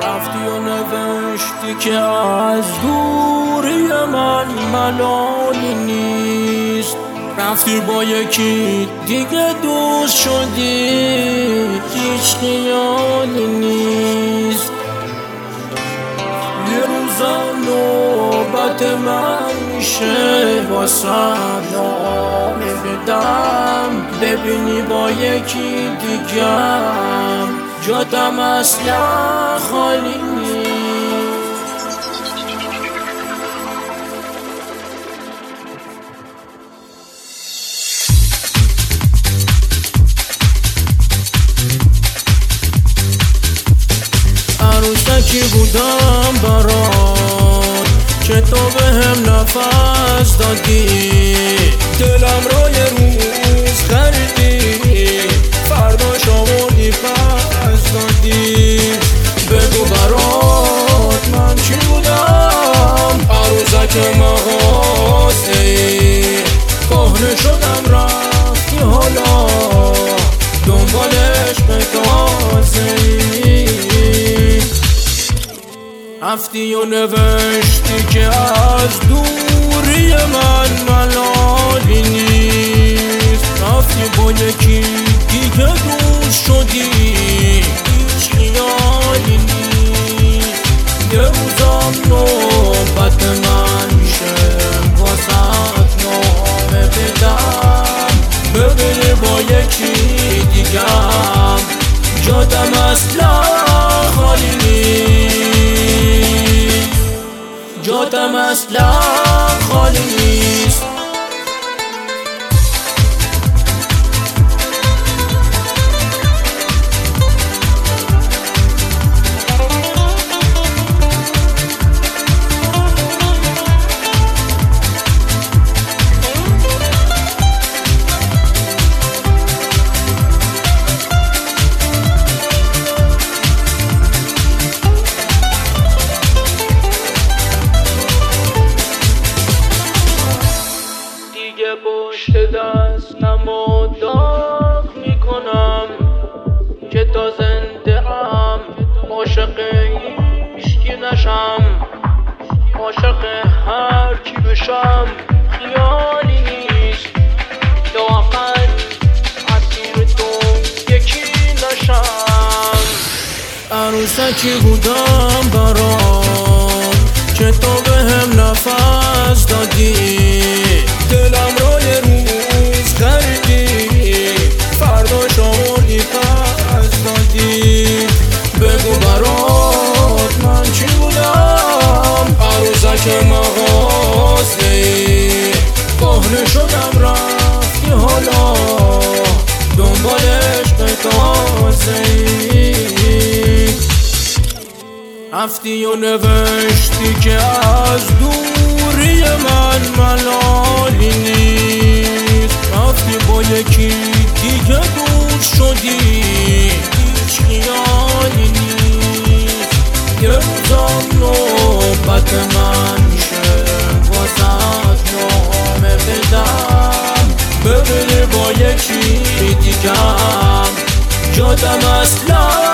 رفتی و نوشتی که از دوری من ملالی نیست. رفتی با یکی دیگه دوست شدی، هیچ خیالی نیست. یه روزم نوبت من میشه واسه نامه بدم، ببینی با یکی دیگم جاتم اصلا خالی نیست. عروسکی بودم برات که تو بهم نفس دادی، دلم رو یه روز خریدی، فرداش آوردی پس دادی. بگو برات من چی بودم، عروسک مغازه کهنه شدم رفتی حالا دنبال عشق تازه. رفتی و نوشتی که از دوری من ملالی نیست. رفتی با یکی دیگه دوست شدی، هیچ خیالی نیست. یه روزم نوبت من میشه واسه نامه بدم، ببینی با یکی دیگم جاتم اصلا خالی نیست، جاتم اصلا خالی نیست. پشت دستم و داغ میکنم که تا زنده ام عاشق هیچکی نشم، عاشق هر کی بشم خیالی نیست، لااقل اسیر تو یکی نشم. عروسکی بودم برات که تو بهم نفس دادی، دلم رو یه روز خریدی، فرداش آوردی پس دادی. بگو برات من چی بودم، عروسک مغازه کهنه شدم رفتی حالا دنبال عشق تازه. رفتی و نوشتی که از دوری من ملالی نیست. رفتی با یکی دیگه دوست شدی، هیچ خیالی نیست. یه روزم نوبت من میشه واسه نامه بدم، ببینی با یکی دیگم جاتم اصلا